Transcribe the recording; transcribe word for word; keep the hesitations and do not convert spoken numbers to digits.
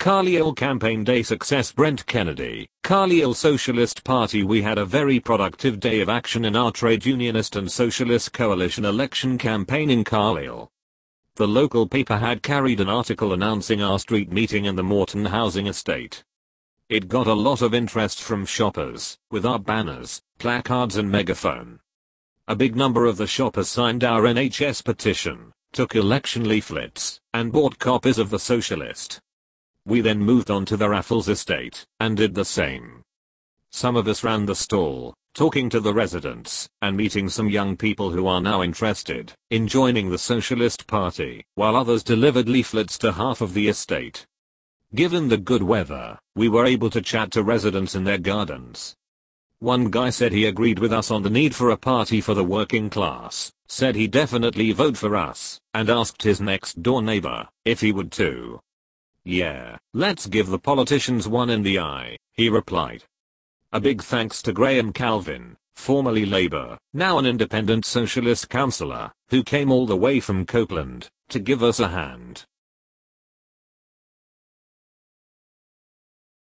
Carlisle Campaign Day Success. Brent Kennedy, Carlisle Socialist Party. We had a very productive day of action in our trade unionist and socialist coalition election campaign in Carlisle. The local paper had carried an article announcing our street meeting in the Morton housing estate. It got a lot of interest from shoppers, with our banners, placards and megaphone. A big number of the shoppers signed our N H S petition, took election leaflets, and bought copies of the Socialist. We then moved on to the Raffles estate, and did the same. Some of us ran the stall, talking to the residents, and meeting some young people who are now interested in joining the Socialist Party, while others delivered leaflets to half of the estate. Given the good weather, we were able to chat to residents in their gardens. One guy said he agreed with us on the need for a party for the working class, said he'd definitely vote for us, and asked his next door neighbor if he would too. "Yeah, let's give the politicians one in the eye," he replied. A big thanks to Graham Calvin, formerly Labour, now an independent socialist councillor, who came all the way from Copeland to give us a hand.